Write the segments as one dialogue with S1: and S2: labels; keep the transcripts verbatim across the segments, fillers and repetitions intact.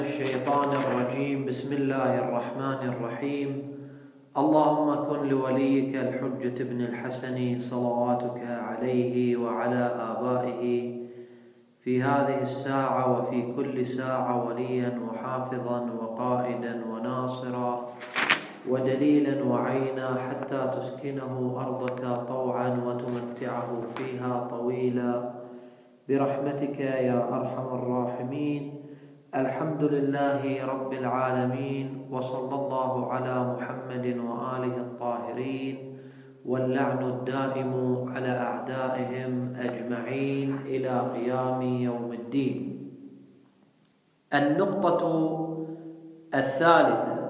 S1: الشيطان الرجيم. بسم الله الرحمن الرحيم. اللهم كن لوليك الحجة بن الحسن صلواتك عليه وعلى آبائه في هذه الساعة وفي كل ساعة وليا وحافظا وقائدا وناصرا ودليلا وعينا حتى تسكنه أرضك طوعا وتمتعه فيها طويلا برحمتك يا أرحم الراحمين. الحمد لله رب العالمين، وصلى الله على محمد وآله الطاهرين، واللعن الدائم على أعدائهم أجمعين إلى قيام يوم الدين. النقطة الثالثة: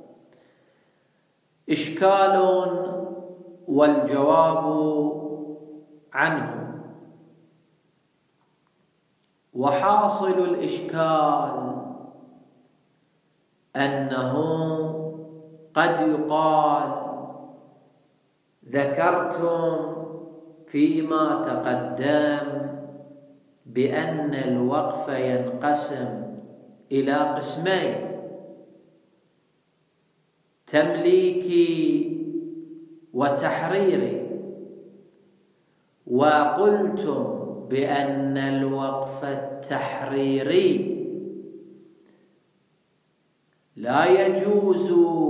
S1: إشكال والجواب عنه. وحاصل الإشكال أنه قد يقال ذكرتم فيما تقدم بأن الوقف ينقسم إلى قسمين: تمليكي وتحريري، وقلتم بأن الوقف التحريري لا يجوز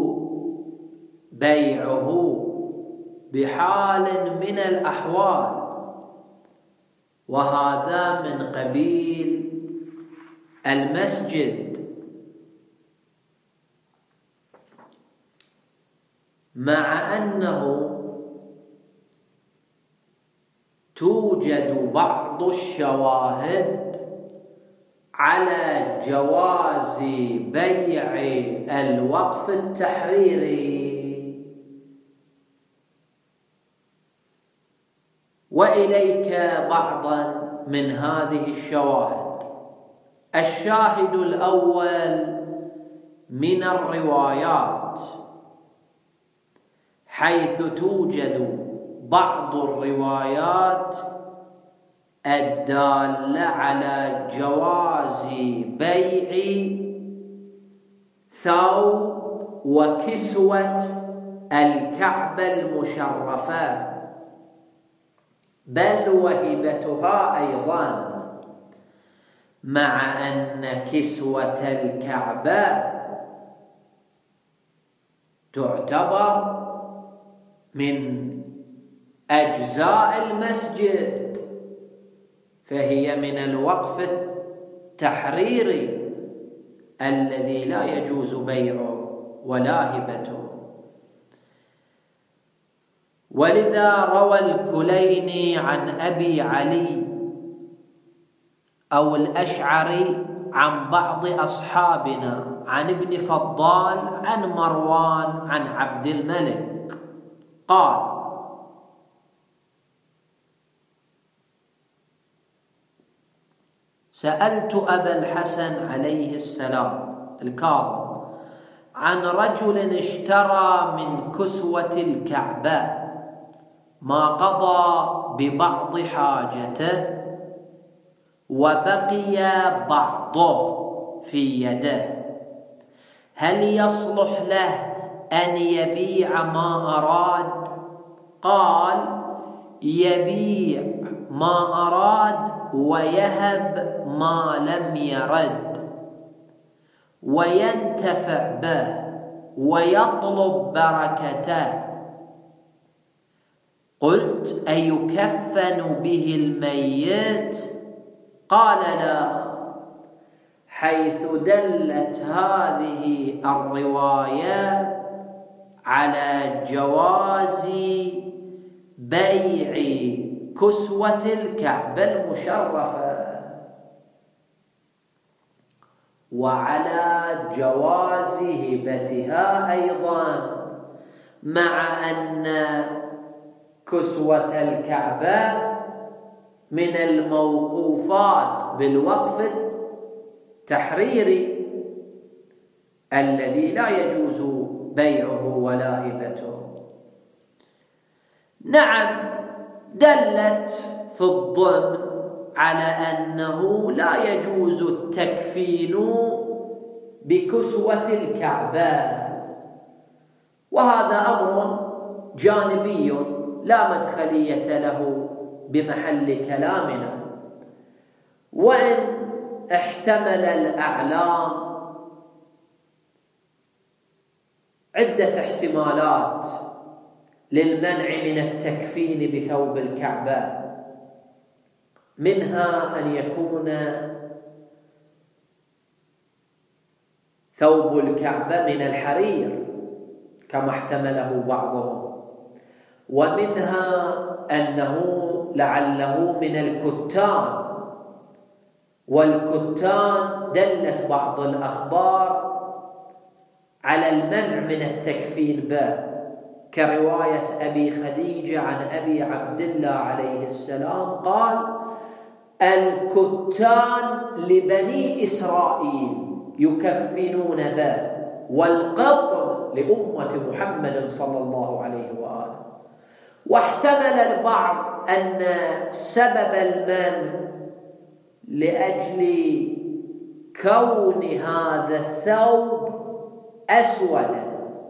S1: بيعه بحال من الأحوال، وهذا من قبيل المسجد، مع أنه توجد بعض الشواهد على جواز بيع الوقف التحريري. وإليك بعضا من هذه الشواهد. الشاهد الأول من الروايات، حيث توجد بعض الروايات الدالة على جواز بيع ثوب وكسوة الكعبة المشرفة، بل وهبتها أيضا، مع أن كسوة الكعبة تعتبر من أجزاء المسجد، فهي من الوقف التحريري الذي لا يجوز بيعه ولا هبته. ولذا روى الكليني عن أبي علي أو الأشعري عن بعض أصحابنا عن ابن فضال عن مروان عن عبد الملك قال: سألت أبا الحسن عليه السلام الكاظم عن رجل اشترى من كسوة الكعبة ما قضى ببعض حاجته وبقي بعضه في يده، هل يصلح له أن يبيع ما أراد؟ قال: يبيع ما أراد ويهب ما لم يرد، وينتفع به ويطلب بركته. قلت: أيكفن به الميت؟ قال: لا، حيث دلت هذه الرواية على جواز بيع كسوة الكعبة المشرفة، وعلى جواز هبتها أيضا، مع أن كسوة الكعبة من الموقوفات بالوقف التحريري الذي لا يجوز بيعه ولا هبته. نعم، دلت في الضمن على أنه لا يجوز التكفين بكسوة الكعبة. وهذا أمر جانبي لا مدخلية له بمحل كلامنا، وإن احتمل الأعلام عدة احتمالات للمنع من التكفين بثوب الكعبة، منها أن يكون ثوب الكعبة من الحرير كما احتمله بعضهم، ومنها أنه لعله من الكتان، والكتان دلت بعض الأخبار على المنع من التكفين به، كرواية أبي خديجة عن أبي عبد الله عليه السلام قال: الكتان لبني إسرائيل يكفنون به، والقطن لأمة محمد صلى الله عليه وآله. واحتمل البعض أن سبب المنع لأجل كون هذا الثوب أسودا،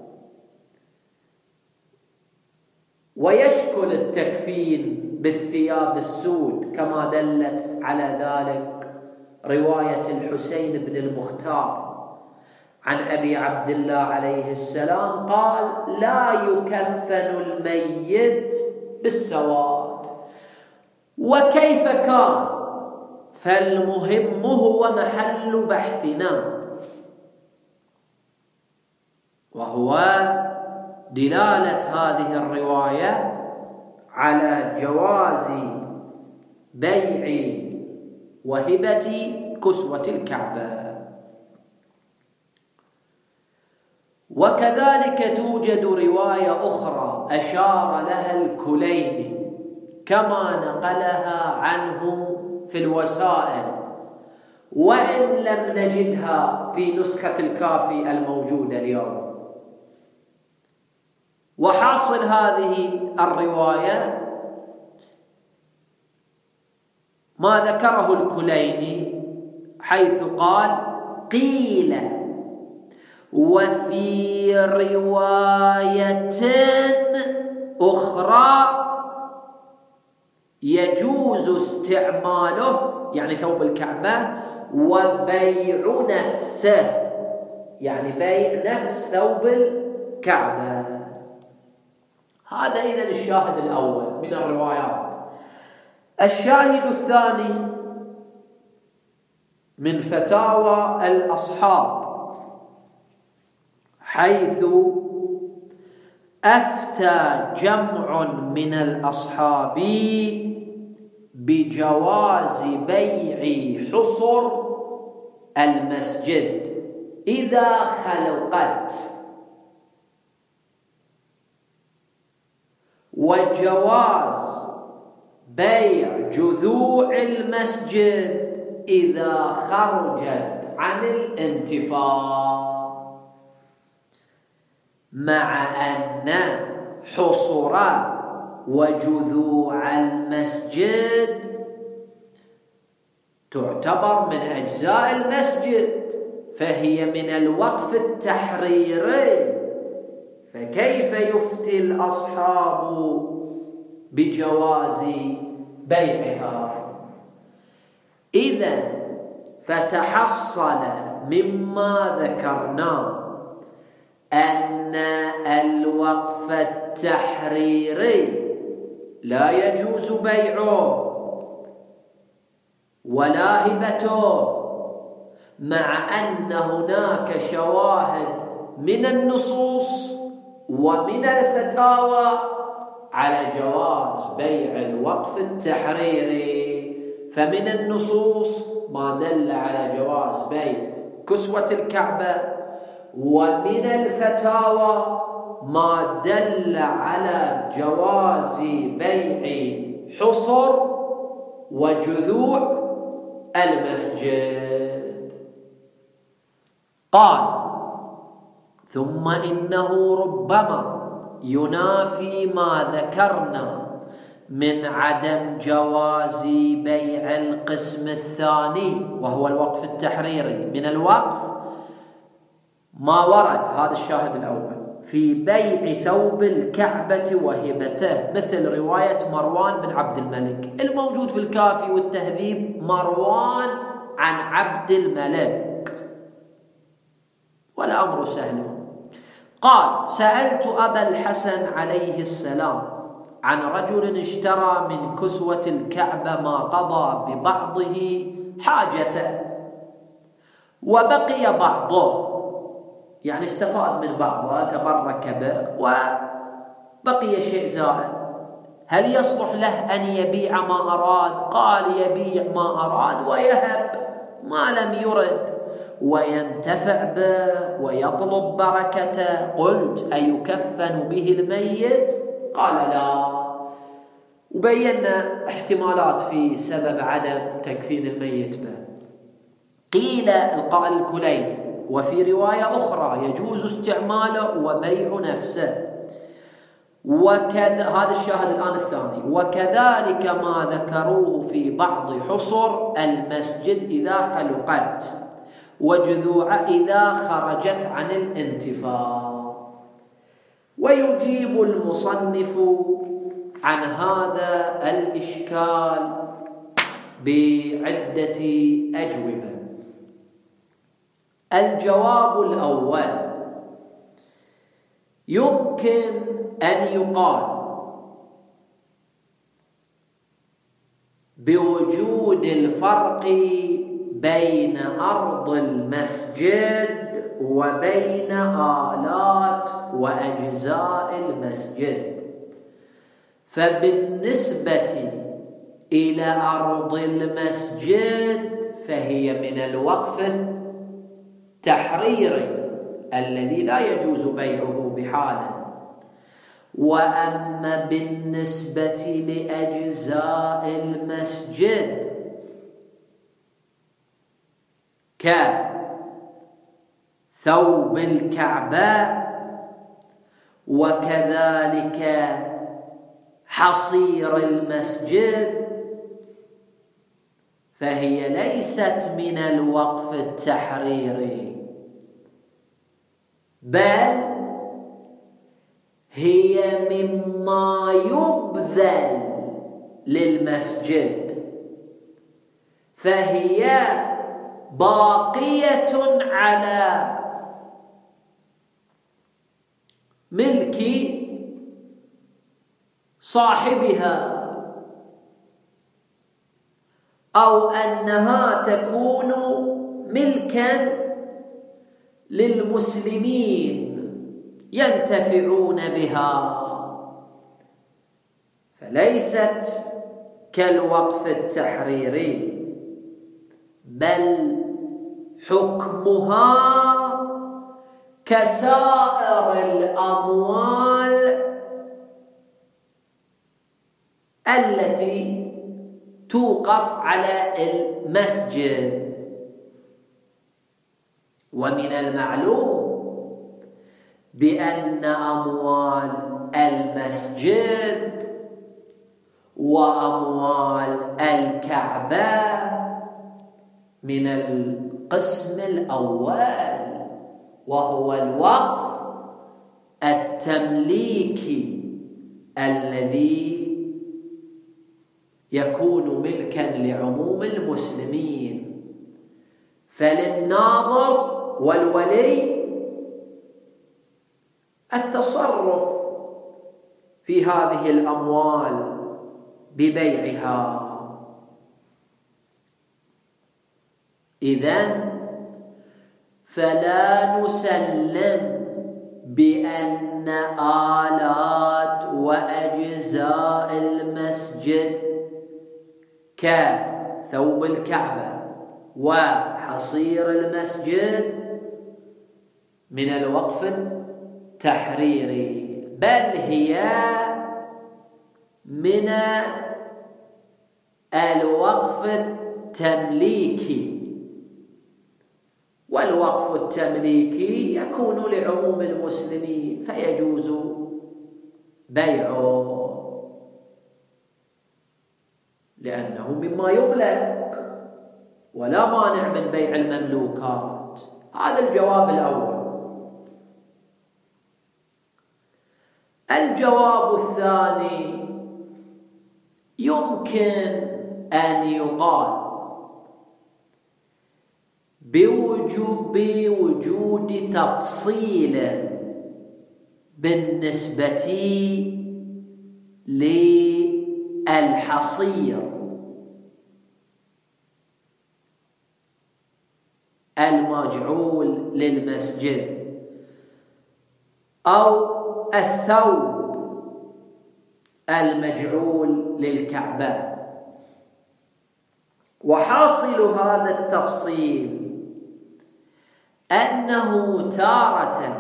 S1: ويشكل التكفين بالثياب السود كما دلت على ذلك رواية الحسين بن المختار عن أبي عبد الله عليه السلام قال: لا يكفن الميت بالسواد. وكيف كان؟ فالمهم هو محل بحثنا، وهو دلالة هذه الرواية على جواز بيع وهبة كسوة الكعبة. وكذلك توجد رواية أخرى أشار لها الكليني كما نقلها عنه في الوسائل، وإن لم نجدها في نسخة الكافي الموجودة اليوم. وحاصل هذه الرواية ما ذكره الكليني، حيث قال: قيل وفي رواية أخرى يجوز استعماله، يعني ثوب الكعبة، وبيع نفسه، يعني بيع نفس ثوب الكعبة. هذا إذن الشاهد الأول من الروايات. الشاهد الثاني من فتاوى الأصحاب، حيث أفتى جمع من الأصحاب بجواز بيع حصر المسجد إذا خلقت، وجواز بيع جذوع المسجد إذا خرجت عن الانتفاع، مع أن حصر وجذوع المسجد تعتبر من أجزاء المسجد، فهي من الوقف التحريري، فكيف يفتي الأصحاب بجواز بيعها؟ إذن فتحصل مما ذكرناه أن الوقف التحريري لا يجوز بيعه ولا هبته، مع أن هناك شواهد من النصوص ومن الفتاوى على جواز بيع الوقف التحريري. فمن النصوص ما دل على جواز بيع كسوة الكعبة، ومن الفتاوى ما دل على جواز بيع حصر وجذوع المسجد. قال: ثم إنه ربما ينافي ما ذكرنا من عدم جواز بيع القسم الثاني وهو الوقف التحريري من الوقف، ما ورد هذا الشاهد الأول في بيع ثوب الكعبة وهبته مثل رواية مروان بن عبد الملك الموجود في الكافي والتهذيب. مروان عن عبد الملك والأمر سهل. قال: سألت أبا الحسن عليه السلام عن رجل اشترى من كسوة الكعبة ما قضى ببعضه حاجته وبقي بعضه، يعني استفاد من بعضه تبرك به وبقي شيء زائد، هل يصلح له أن يبيع ما أراد؟ قال: يبيع ما أراد ويهب ما لم يرد وينتفع به ويطلب بركته. قلت: أيكفن به الميت؟ قال: لا. وبينا احتمالات في سبب عدم تكفين الميت به. قيل القائل الكليني وفي رواية أخرى يجوز استعماله وبيع نفسه، وكذا هذا الشاهد الآن الثاني. وكذلك ما ذكروه في بعض حصر المسجد إذا خلقت وجذوع إذا خرجت عن الانتفاع. ويجيب المصنف عن هذا الإشكال بعدة أجوبة. الجواب الأول: يمكن أن يقال بوجود الفرق بين أرض المسجد وبين آلات وأجزاء المسجد. فبالنسبة إلى أرض المسجد فهي من الوقف التحريري الذي لا يجوز بيعه بحاله. وأما بالنسبة لأجزاء المسجد كثوب الكعبة وكذلك حصير المسجد فهي ليست من الوقف التحريري، بل هي مما يبذل للمسجد، فهي باقية على ملك صاحبها، أو أنها تكون ملكا للمسلمين ينتفعون بها، فليست كالوقف التحريري، بل حكمها كسائر الأموال التي توقف على المسجد. ومن المعلوم بأن أموال المسجد وأموال الكعبة من القسم الأول، وهو الوقف التمليكي الذي يكون ملكا لعموم المسلمين. فللناظر والولي التصرف في هذه الأموال ببيعها. إذن فلا نسلم بأن آلات وأجزاء المسجد كثوب الكعبة وحصير المسجد من الوقف التحريري، بل هي من الوقف التمليكي، والوقف التمليكي يكون لعموم المسلمين فيجوز بيعه لأنه مما يملك، ولا مانع من بيع المملوكات. هذا الجواب الأول. الجواب الثاني يمكن أن يقال بوجود, بوجود تفصيل بالنسبة للحصير المجعول للمسجد أو الثوب المجعول للكعبة. وحاصل هذا التفصيل أنه تارة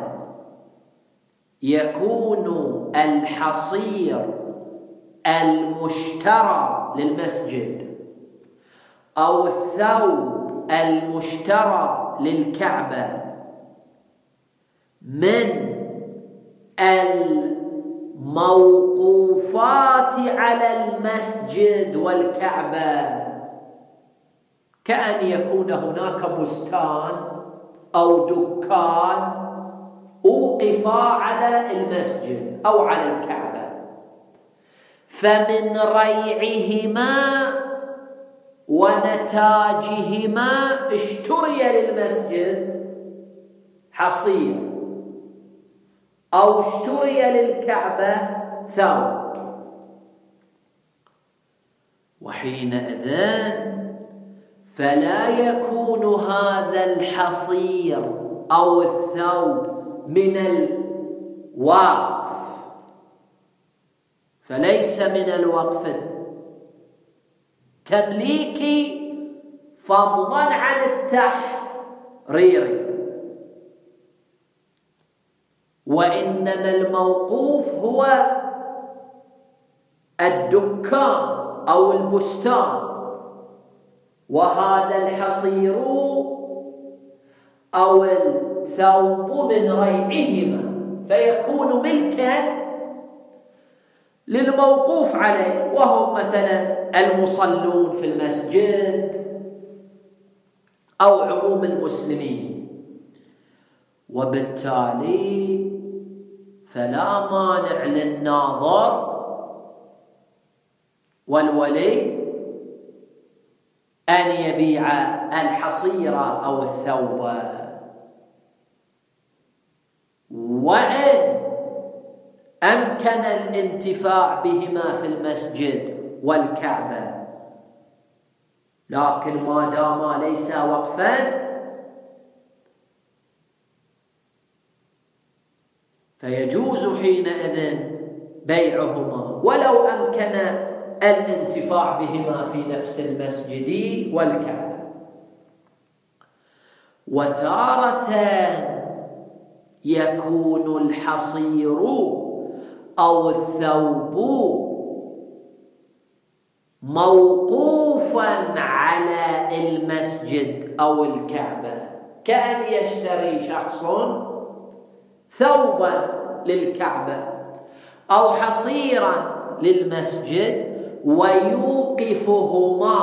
S1: يكون الحصير المشترى للمسجد أو الثوب المشترى للكعبة من الموقوفات على المسجد والكعبة، كأن يكون هناك بستان أو دكان أوقفا على المسجد أو على الكعبة، فمن ريعهما ونتاجهما اشتري للمسجد حصير أو اشتري للكعبة ثوب. وحينئذ فلا يكون هذا الحصير أو الثوب من الوقف، فليس من الوقف التمليكي فضلا عن التحرير، وإنما الموقوف هو الدكان أو البستان، وهذا الحصير أو الثوب من ريعهما فيكون ملكا للموقوف عليه، وهم مثلا المصلون في المسجد أو عموم المسلمين. وبالتالي فلا مانع للناظر والولي أن يبيع الحصير أو الثوب، وإن أمكن الانتفاع بهما في المسجد والكعبة، لكن ما دام ليس وقفا فيجوز حينئذ بيعهما ولو أمكن الانتفاع بهما في نفس المسجد والكعبة. وتارة يكون الحصير أو الثوب موقوفا على المسجد أو الكعبة، كأن يشتري شخص ثوبا للكعبة أو حصيرا للمسجد ويوقفهما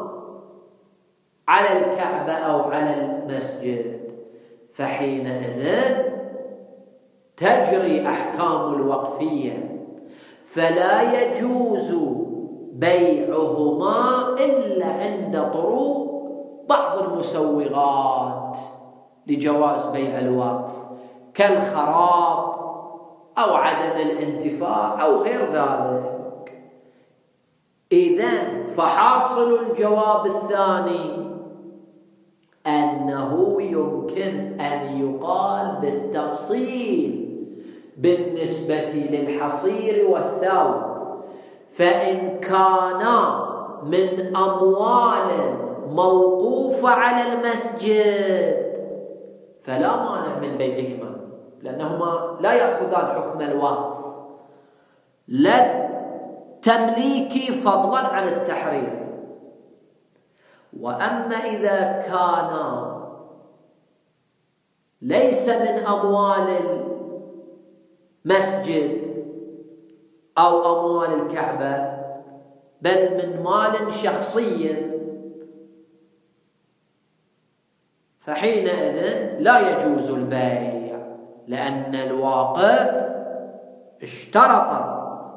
S1: على الكعبة أو على المسجد، فحينئذ تجري أحكام الوقفية، فلا يجوز بيعهما إلا عند طروق بعض المسوغات لجواز بيع الوقف كالخراب أو عدم الانتفاع أو غير ذلك. إذن فحاصل الجواب الثاني أنه يمكن أن يقال بالتفصيل بالنسبة للحصير والثوب، فإن كانا من أموال موقوفة على المسجد فلا مانع من بيعهما، لأنهما لا يأخذان حكم الوقف لا تمليكي فضلا عن التحرير. وأما إذا كان ليس من أموال المسجد أو أموال الكعبة بل من مال شخصي، فحينئذ لا يجوز البيع، لأن الواقف اشترط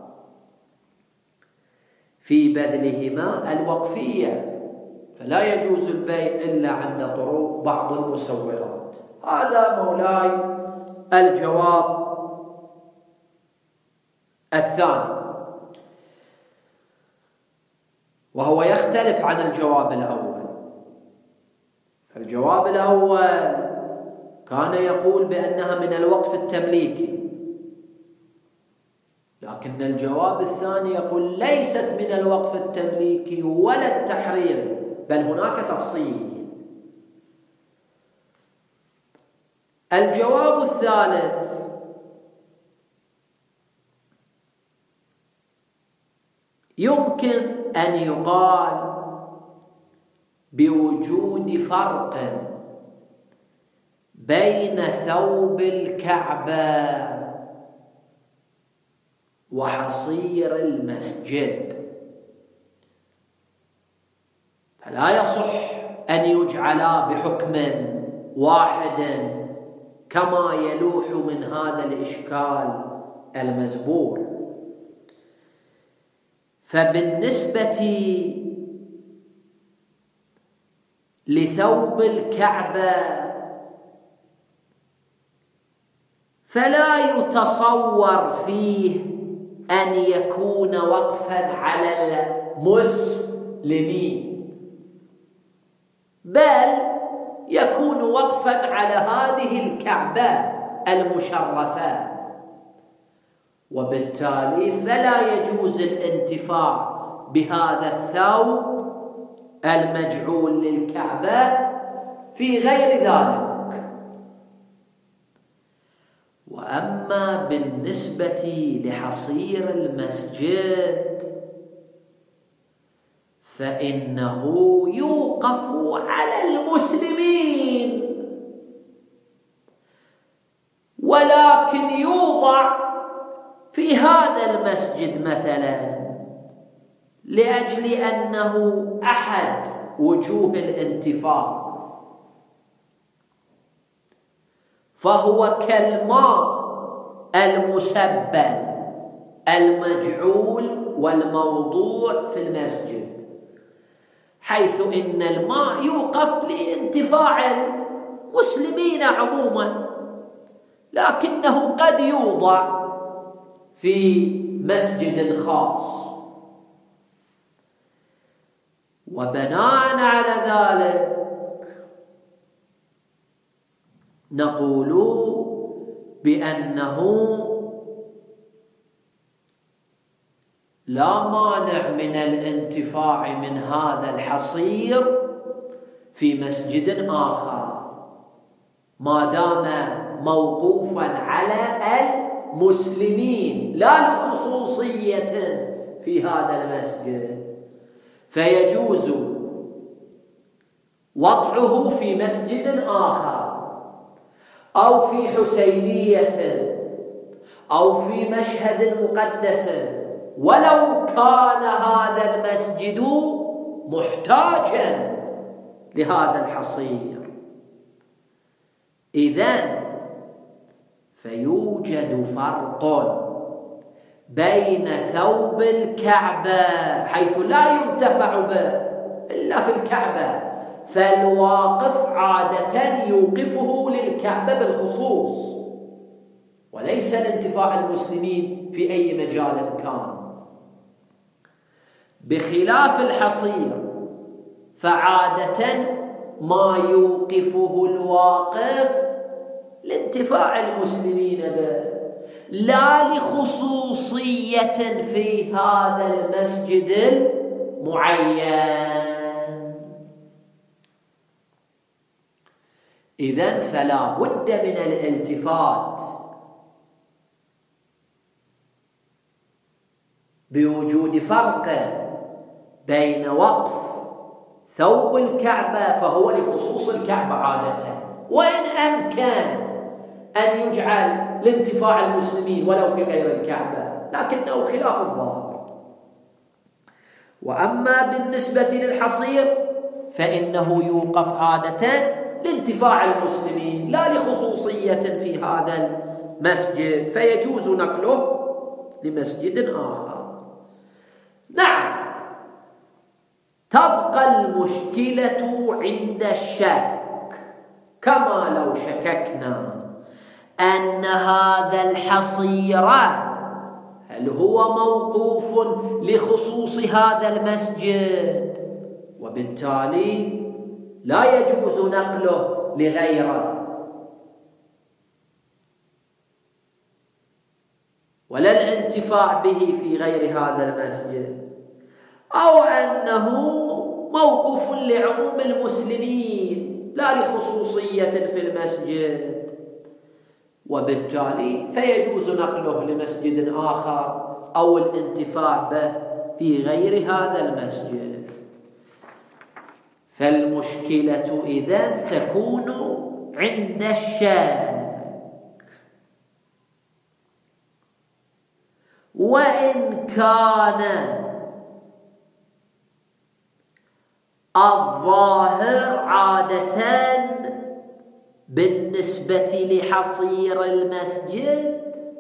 S1: في بذلهما الوقفية، فلا يجوز البيع إلا عند طروق بعض المسوغات. هذا مولاي الجواب الثاني، وهو يختلف عن الجواب الأول. الجواب الأول كان يقول بأنها من الوقف التمليكي، لكن الجواب الثاني يقول ليست من الوقف التمليكي ولا التحرير، بل هناك تفصيل. الجواب الثالث يمكن أن يقال بوجود فرق بين ثوب الكعبة وحصير المسجد، فلا يصح أن يجعلا بحكم واحد كما يلوح من هذا الإشكال المزبور. فبالنسبة لثوب الكعبة فلا يتصور فيه أن يكون وقفا على المسلمين، بل يكون وقفا على هذه الكعبة المشرفة، وبالتالي فلا يجوز الانتفاع بهذا الثوب المجعول للكعبة في غير ذلك. وأما بالنسبة لحصير المسجد فإنه يوقف على المسلمين، ولكن يوضع في هذا المسجد مثلا لأجل أنه أحد وجوه الانتفاع، فهو كالماء المسبل المجعول والموضوع في المسجد، حيث إن الماء يوقف لانتفاع المسلمين عموما، لكنه قد يوضع في مسجد خاص. وبناء على ذلك نقول بأنه لا مانع من الانتفاع من هذا الحصير في مسجد آخر ما دام موقوفا على المسلمين لا لخصوصية في هذا المسجد، فيجوز وضعه في مسجد آخر أو في حسينية أو في مشهد مقدس، ولو كان هذا المسجد محتاجا لهذا الحصير. إذن فيوجد فرق بين ثوب الكعبة حيث لا ينتفع به إلا في الكعبة، فالواقف عادة يوقفه للكعبة بالخصوص وليس لانتفاع المسلمين في أي مجال كان، بخلاف الحصير فعادة ما يوقفه الواقف لانتفاع المسلمين به لا لخصوصية في هذا المسجد المعين. إذن فلا بد من الالتفات بوجود فرق بين وقف ثوب الكعبة فهو لخصوص الكعبة عادة، وإن أمكن أن يجعل لانتفاع المسلمين ولو في غير الكعبة، لكنه خلاف الظاهر. وأما بالنسبة للحصير فإنه يوقف عادة لانتفاع المسلمين لا لخصوصية في هذا المسجد، فيجوز نقله لمسجد آخر. نعم، تبقى المشكلة عند الشك، كما لو شككنا أن هذا الحصير هل هو موقوف لخصوص هذا المسجد، وبالتالي لا يجوز نقله لغيره، ولا الانتفاع به في غير هذا المسجد، أو أنه موقوف لعموم المسلمين لا لخصوصية في المسجد، وبالتالي فيجوز نقله لمسجد آخر أو الانتفاع به في غير هذا المسجد. فالمشكلة إذن تكون عند الشك. وإن كان الظاهر عادة بالنسبة لحصير المسجد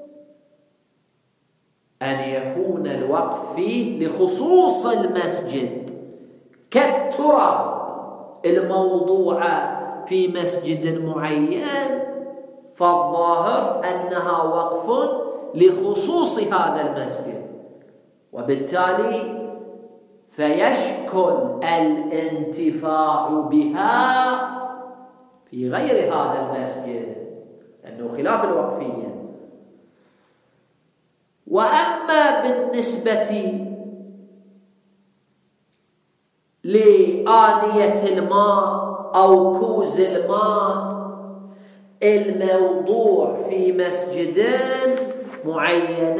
S1: أن يكون الوقف فيه لخصوص المسجد، كالتراب الموضوعة في مسجد معين، فالظاهر أنها وقف لخصوص هذا المسجد، وبالتالي فيشكل الانتفاع بها في غير هذا المسجد، لأنه خلاف الوقفية. وأما بالنسبة لآنية الماء أو كوز الماء الموضوع في مسجد معين،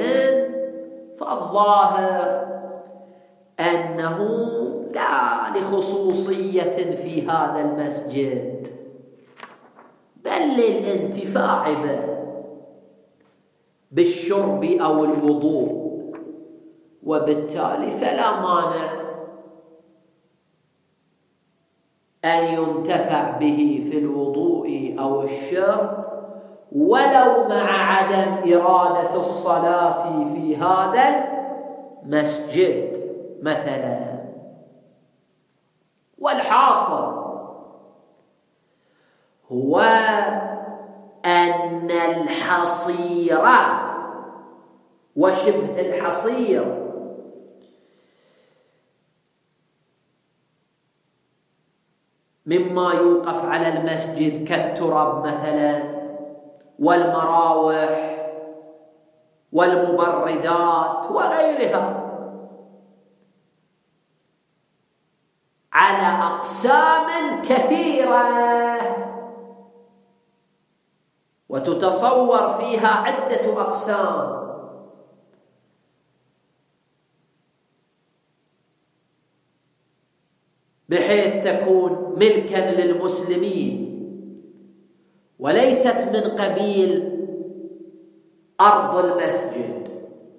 S1: فالظاهر أنه لا لخصوصية في هذا المسجد بل للانتفاع به بالشرب أو الوضوء، وبالتالي فلا مانع أن ينتفع به في الوضوء أو الشرب، ولو مع عدم إرادة الصلاة في هذا المسجد مثلا. والحاصل هو أن الحصير وشبه الحصير مما يوقف على المسجد كالتراب مثلا والمراوح والمبردات وغيرها على أقسام كثيرة، وتتصور فيها عدة أقسام، بحيث تكون ملكا للمسلمين وليست من قبيل أرض المسجد.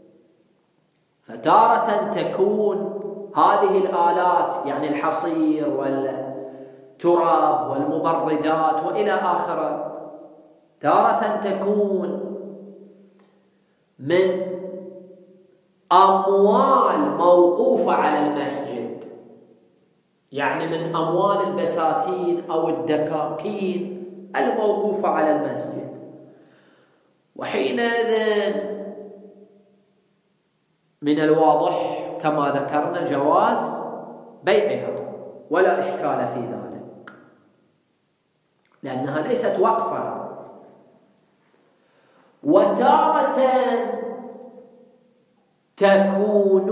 S1: فتارة تكون هذه الآلات يعني الحصير والتراب والمبردات وإلى آخره، تارة تكون من أموال موقوفة على المسجد، يعني من أموال البساتين أو الدكاكين الموقوفة على المسجد، وحينئذ من الواضح كما ذكرنا جواز بيعها ولا إشكال في ذلك، لأنها ليست وقفا. وتارة تكون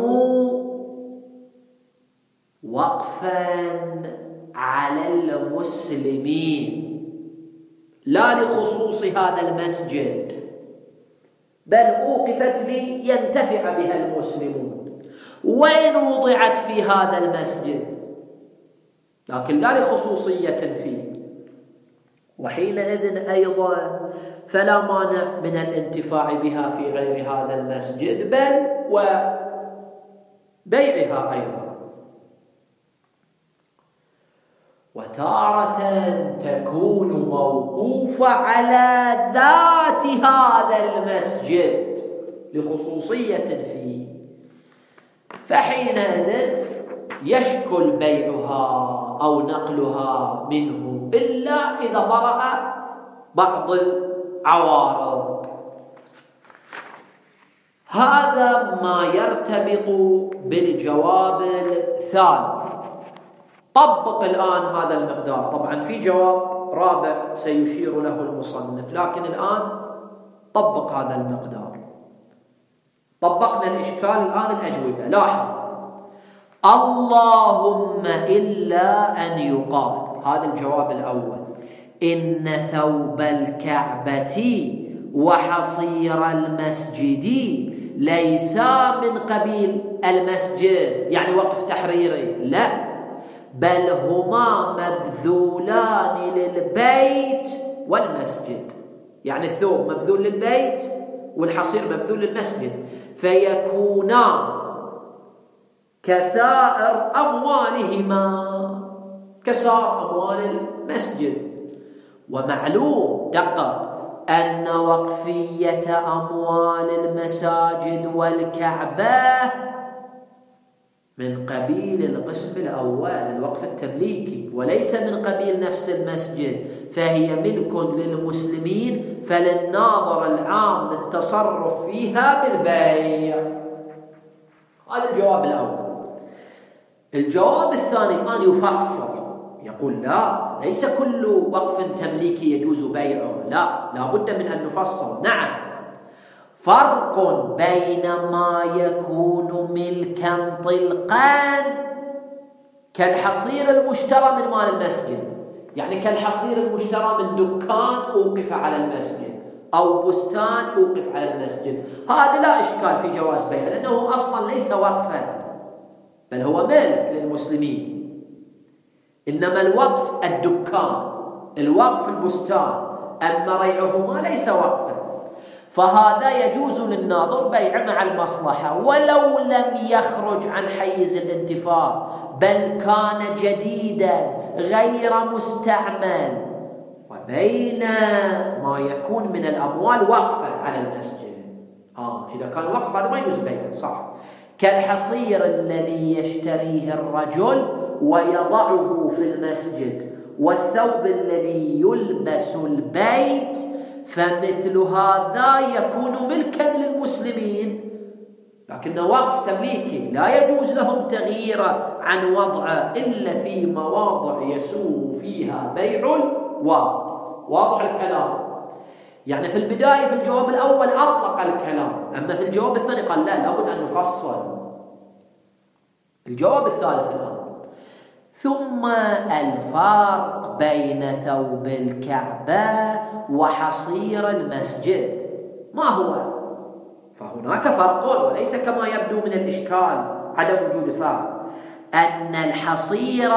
S1: وقفا على المسلمين لا لخصوص هذا المسجد، بل أوقفت لي ينتفع بها المسلمون وإن وضعت في هذا المسجد، لكن لا لخصوصية فيه. وحينئذ أيضا فلا مانع من الانتفاع بها في غير هذا المسجد بل وبيعها أيضا. وتارة تكون موقوفة على ذات هذا المسجد لخصوصية فيه، فحينئذ يشكل بيعها أو نقلها منه إلا إذا طرأ بعض العوارض. هذا ما يرتبط بالجواب الثالث. طبق الآن هذا المقدار. طبعا في جواب رابع سيشير له المصنف، لكن الآن طبق هذا المقدار. طبقنا الإشكال، الآن الأجوبة. لاحظ: اللهم إلا أن يقال، هذا الجواب الأول، إن ثوب الكعبة وحصير المسجد ليس من قبيل المسجد، يعني وقف تحريري، لا، بل هما مبذولان للبيت والمسجد. يعني الثوب مبذول للبيت والحصير مبذول للمسجد، فيكونان كسائر أموالهما، كسائر أموال المسجد. ومعلوم دقق أن وقفية أموال المساجد والكعبة من قبيل القسم الأول، الوقف التمليكي، وليس من قبيل نفس المسجد، فهي ملك للمسلمين، فللناظر العام التصرف فيها بالبيع. هذا الجواب الأول. الجواب الثاني الآن يفصل، يقول لا، ليس كل وقف تمليكي يجوز بيعه، لا، لا بد من أن نفصل. نعم، فرق بين ما يكون ملكا طلقا كالحصير المشترى من مال المسجد، يعني كالحصير المشترى من دكان أوقف على المسجد أو بستان أوقف على المسجد، هذا لا إشكال في جواز بيعه، لأنه أصلا ليس وقفا بل هو ملك للمسلمين. إنما الوقف الدكان، الوقف البستان، أما ريعهما ليس وقفا، فهذا يجوز للناظر بيع مع المصلحة ولو لم يخرج عن حيز الانتفاع، بل كان جديدا غير مستعمل، وبين ما يكون من الأموال وقفا على المسجد. آه إذا كان وقف هذا ما يجوز بيعه، صح، كالحصير الذي يشتريه الرجل ويضعه في المسجد، والثوب الذي يلبس البيت، فمثل هذا يكون ملكا للمسلمين، لكنه وقف تمليكي لا يجوز لهم تغييره عن وضعه إلا في مواضع يسوغ فيها بيع الوقف. واضح الكلام؟ يعني في البداية في الجواب الأول أطلق الكلام، أما في الجواب الثاني قال لا، لابد أن نفصل. الجواب الثالث الآن: ثم الفرق بين ثوب الكعبة وحصير المسجد ما هو؟ فهناك فرق، وليس كما يبدو من الإشكال عدم وجود فرق، أن الحصير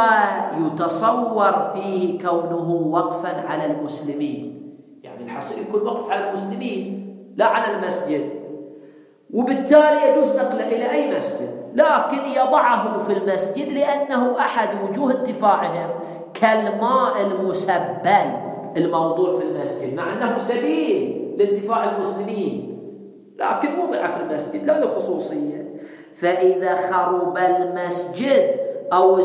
S1: يتصور فيه كونه وقفا على المسلمين، يعني الحصير يكون وقف على المسلمين لا على المسجد، وبالتالي يجوز نقله إلى أي مسجد، لكن يضعه في المسجد لأنه أحد وجوه انتفاعهم، كالماء المسبل الموضوع في المسجد، مع أنه سبيل لانتفاع المسلمين، لكن وضع في المسجد لا لخصوصية. فإذا خرب المسجد أو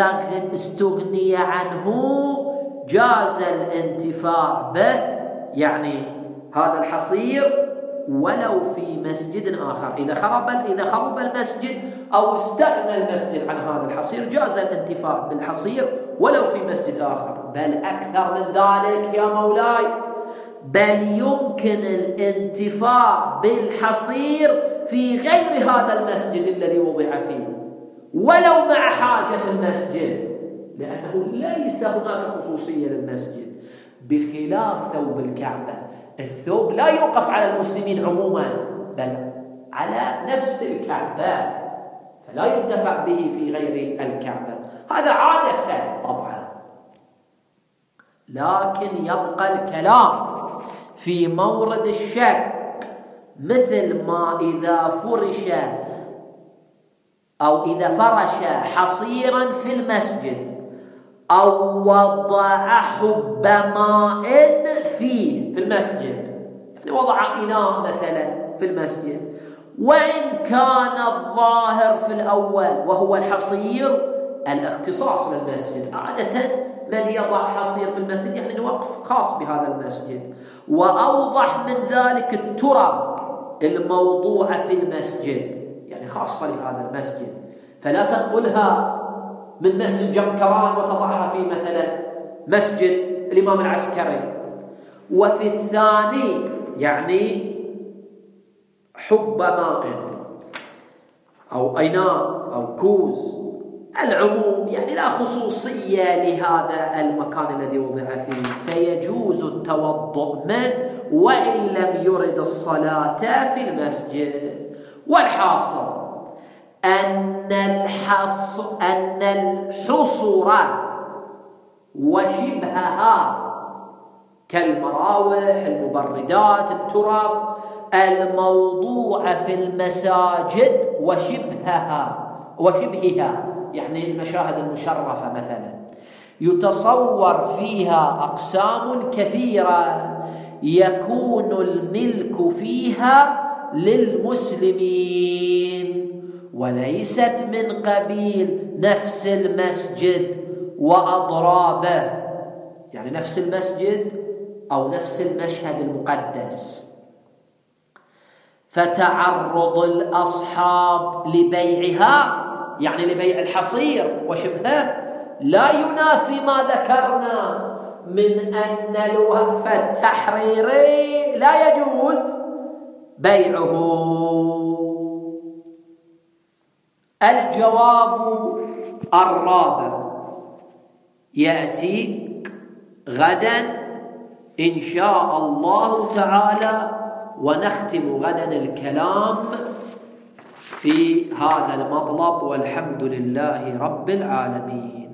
S1: استغني عنه جاز الانتفاع به، يعني هذا الحصير ولو في مسجد آخر. إذا خرب إذا خرب المسجد أو استغنى المسجد عن هذا الحصير جاز الانتفاع بالحصير ولو في مسجد آخر، بل أكثر من ذلك يا مولاي، بل يمكن الانتفاع بالحصير في غير هذا المسجد الذي وضع فيه ولو مع حاجة المسجد، لأنه ليس هناك خصوصية للمسجد، بخلاف ثوب الكعبة. الثوب لا يوقف على المسلمين عموما بل على نفس الكعبة، فلا ينتفع به في غير الكعبة، هذا عادة طبعا. لكن يبقى الكلام في مورد الشك، مثل ما إذا فرش أو إذا فرش حصيرا في المسجد أو وضع حب ماء فيه في المسجد، يعني وضع إناء مثلا في المسجد. وإن كان الظاهر في الأول وهو الحصير الاختصاص للمسجد، عادة من يضع حصير في المسجد يعني وقف خاص بهذا المسجد، وأوضح من ذلك التراب الموضوعة في المسجد يعني خاصة لهذا المسجد، فلا تنقلها من مسجد جمكران وتضعها في مثلا مسجد الإمام العسكري. وفي الثاني يعني حب ماء أو إناء أو كوز، العموم يعني لا خصوصية لهذا المكان الذي وضع فيه، فيجوز التوضؤ منه وإن لم يرد الصلاة في المسجد. والحاصل أن الحص أن الحصر وشبهها كالمراوح، المبردات، التراب الموضوع في المساجد وشبهها وشبهها يعني المشاهد المشرفة مثلا، يتصور فيها أقسام كثيرة يكون الملك فيها للمسلمين وليست من قبيل نفس المسجد وأضرابه، يعني نفس المسجد أو نفس المشهد المقدس. فتعرض الأصحاب لبيعها يعني لبيع الحصير وشبهه لا ينافي ما ذكرنا من أن الوقف التحريري لا يجوز بيعه. الجواب الرابع يأتيك غدا إن شاء الله تعالى، ونختم غدا الكلام في هذا المطلب، والحمد لله رب العالمين.